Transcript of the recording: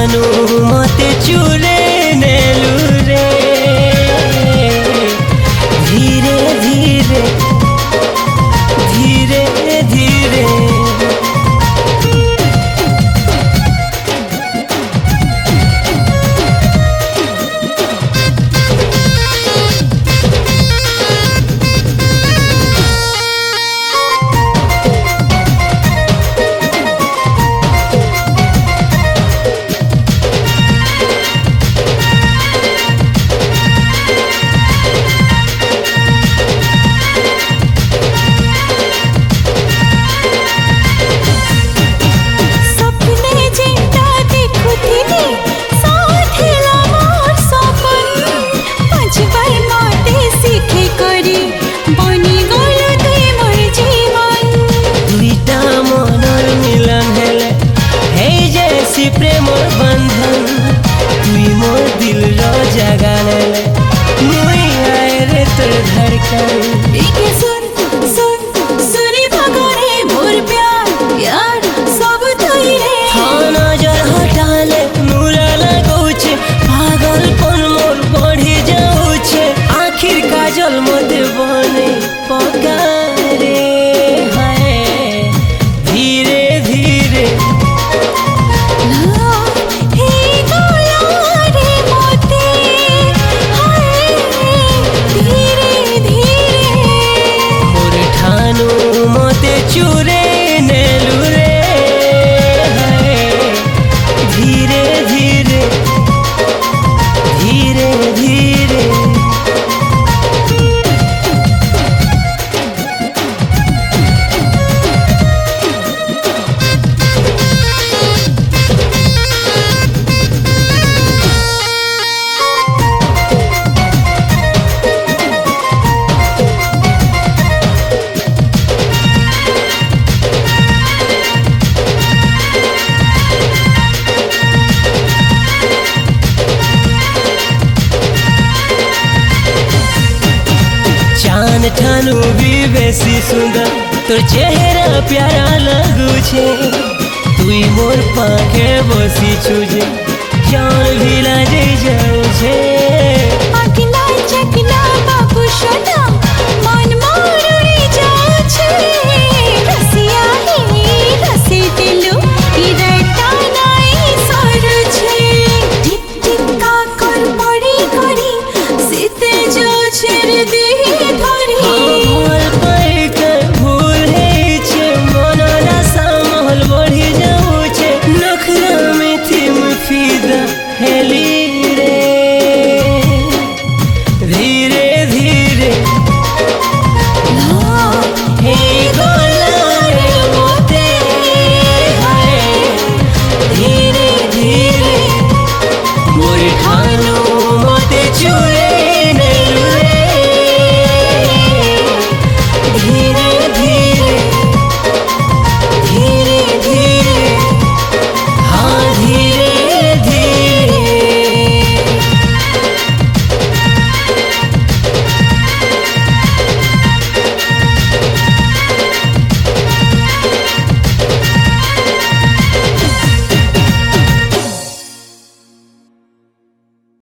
ठानु मते चुरे नेलु रे धीरे धीरे धीरे धीरे प्रेम बंधन तुई मोर दिल रो जगा ले मुई आए रे तोर धड़कन एके सुन सुन सुनी भगरे मोर प्यार यार सब तोई रे हाँ नजर हटा ले मुरा लगौछे पागलपन मोर बढ़ी जाऊछे आखिर काजल मते बने पकारे हाय धीरे धीरे चुरे नेलु रे धीरे धीरे धीरे धीरे ठानु भी बेसी सुंदर तोर चेहरा प्यारा लगू छे तुई मोर पाखे बसी छुजे जान भी लाजे जाऊ छे अकिला चकिला बाबू सोना मन मोर उड़ी जाऊ छे रसिया ही रसी दिलु इरटा नाई सर छे टिप टिप का कर पड़ी करी सीते जो छेर दे हेली